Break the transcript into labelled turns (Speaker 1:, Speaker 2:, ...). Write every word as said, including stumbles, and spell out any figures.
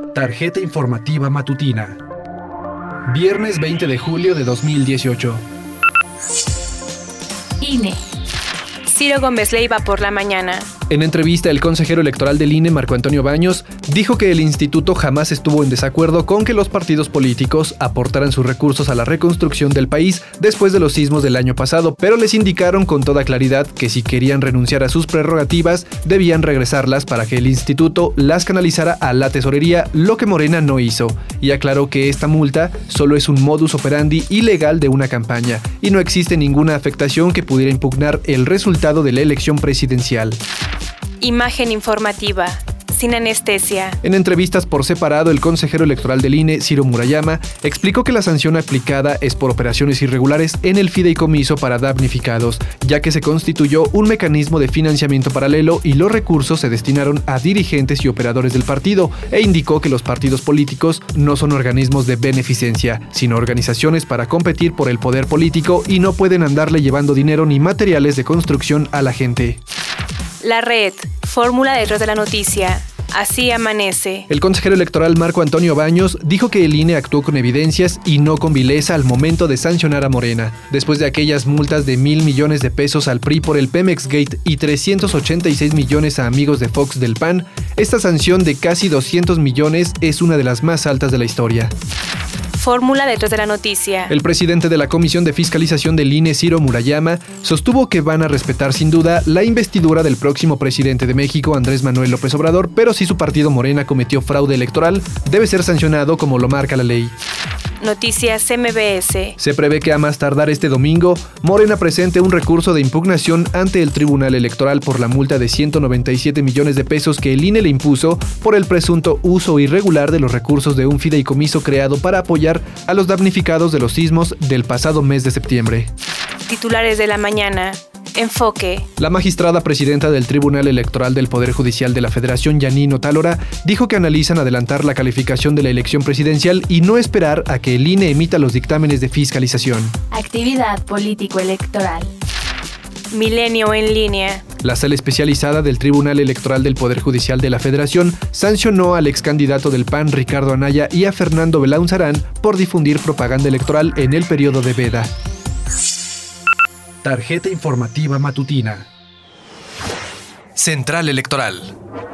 Speaker 1: Tarjeta informativa matutina. Viernes veinte de julio de dos mil dieciocho.
Speaker 2: I N E. Ciro Gómez Leiva por la mañana.
Speaker 1: En entrevista, el consejero electoral del I N E, Marco Antonio Baños, dijo que el instituto jamás estuvo en desacuerdo con que los partidos políticos aportaran sus recursos a la reconstrucción del país después de los sismos del año pasado, pero les indicaron con toda claridad que si querían renunciar a sus prerrogativas, debían regresarlas para que el instituto las canalizara a la tesorería, lo que Morena no hizo, y aclaró que esta multa solo es un modus operandi ilegal de una campaña, y no existe ninguna afectación que pudiera impugnar el resultado de la elección presidencial.
Speaker 2: Imagen informativa. Sin anestesia.
Speaker 1: En entrevistas por separado, el consejero electoral del I N E, Ciro Murayama, explicó que la sanción aplicada es por operaciones irregulares en el fideicomiso para damnificados, ya que se constituyó un mecanismo de financiamiento paralelo y los recursos se destinaron a dirigentes y operadores del partido, e indicó que los partidos políticos no son organismos de beneficencia, sino organizaciones para competir por el poder político y no pueden andarle llevando dinero ni materiales de construcción a la gente.
Speaker 2: La red. Fórmula detrás de la noticia. Así amanece.
Speaker 1: El consejero electoral Marco Antonio Baños dijo que el I N E actuó con evidencias y no con vileza al momento de sancionar a Morena. Después de aquellas multas de mil millones de pesos al P R I por el Pemex Gate y trescientos ochenta y seis millones a amigos de Fox del P A N, esta sanción de casi doscientos millones es una de las más altas de la historia.
Speaker 2: Fórmula detrás de la noticia.
Speaker 1: El presidente de la Comisión de Fiscalización del I N E, Ciro Murayama, sostuvo que van a respetar sin duda la investidura del próximo presidente de México, Andrés Manuel López Obrador, pero si su partido Morena cometió fraude electoral, debe ser sancionado como lo marca la ley.
Speaker 2: Noticias M B S.
Speaker 1: Se prevé que a más tardar este domingo, Morena presente un recurso de impugnación ante el Tribunal Electoral por la multa de ciento noventa y siete millones de pesos que el I N E le impuso por el presunto uso irregular de los recursos de un fideicomiso creado para apoyar a los damnificados de los sismos del pasado mes de septiembre.
Speaker 2: Titulares de la mañana. Enfoque.
Speaker 1: La magistrada presidenta del Tribunal Electoral del Poder Judicial de la Federación, Yanine Otálora, dijo que analizan adelantar la calificación de la elección presidencial y no esperar a que el I N E emita los dictámenes de fiscalización.
Speaker 3: Actividad político-electoral.
Speaker 2: Milenio en línea.
Speaker 1: La sala especializada del Tribunal Electoral del Poder Judicial de la Federación sancionó al ex candidato del P A N, Ricardo Anaya, y a Fernando Belaunzarán por difundir propaganda electoral en el periodo de veda. Tarjeta informativa matutina.
Speaker 4: Central Electoral.